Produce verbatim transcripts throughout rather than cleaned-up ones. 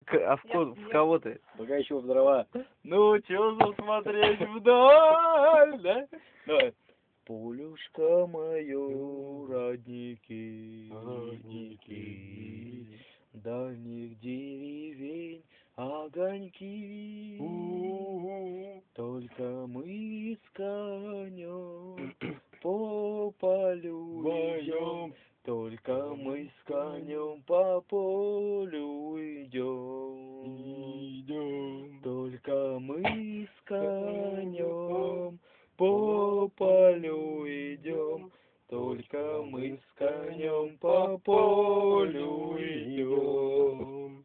К- А в, ко- в кого ты? Пока еще в дрова. Ну, чё засмотреть вдаль, да? Давай. Полюшка мою, родники, родники, дальних деревень огоньки. Только мы с конем по полю идем, только мы с конем по полю идем, идем. Только мы с конем по полю идем, только мы с конем по полю идем.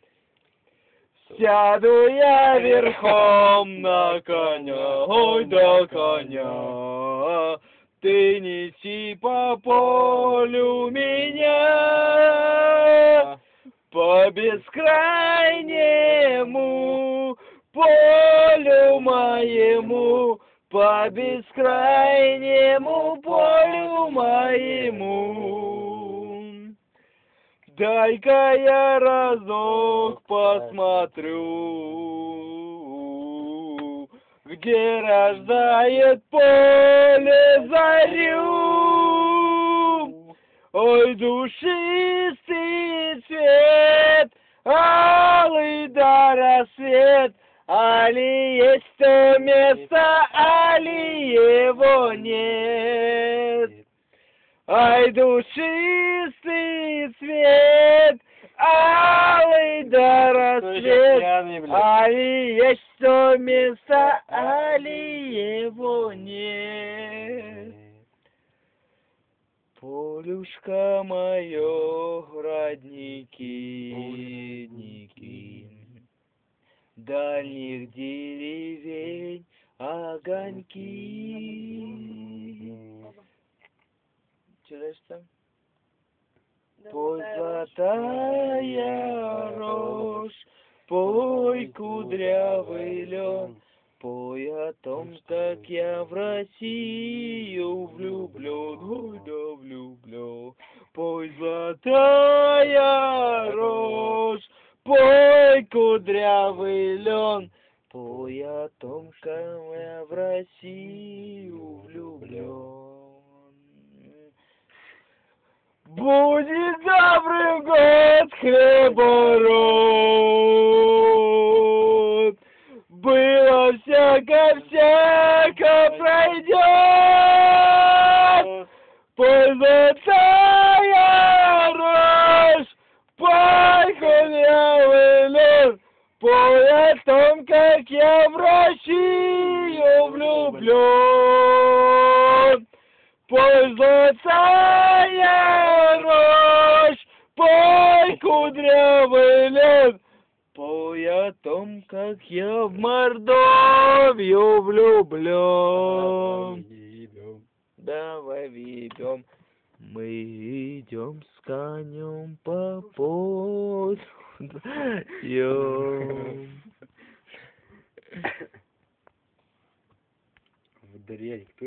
Сяду я верхом на коня, ой да коня, ты неси по полю меня, по бескрайнему полю моему, по бескрайнему полю моему. Дай-ка я разок посмотрю, где рождает поле зарю. Ой, душистый цвет, алый да рассвет, али есть то место, али его нет. Ай, душистый цвет, алый да рассвет, али есть то место, али его нет. Полюшка мое, родники, родники, дальних деревень огоньки. Что дальше там? Пой, золотая рожь, пой, кудрявый лен, пой о том, как я в Россию влюблен, ой да влюблен. Пой, золотая рожь, пой, кудрявый лен, пой о том, как я в Россию влюблен. Будет добрый год, хлебород, было всяко-всяко пройдет. Пой, золотая рожь, пой, кудрявый лен, пой о том, как я в Россию влюблен. Пой, золотая рожь, пой, кудрявый лен, пой о том, как я в Мордовию влюблен. Давай ведем, мы идем с конем по полю. В дрянь.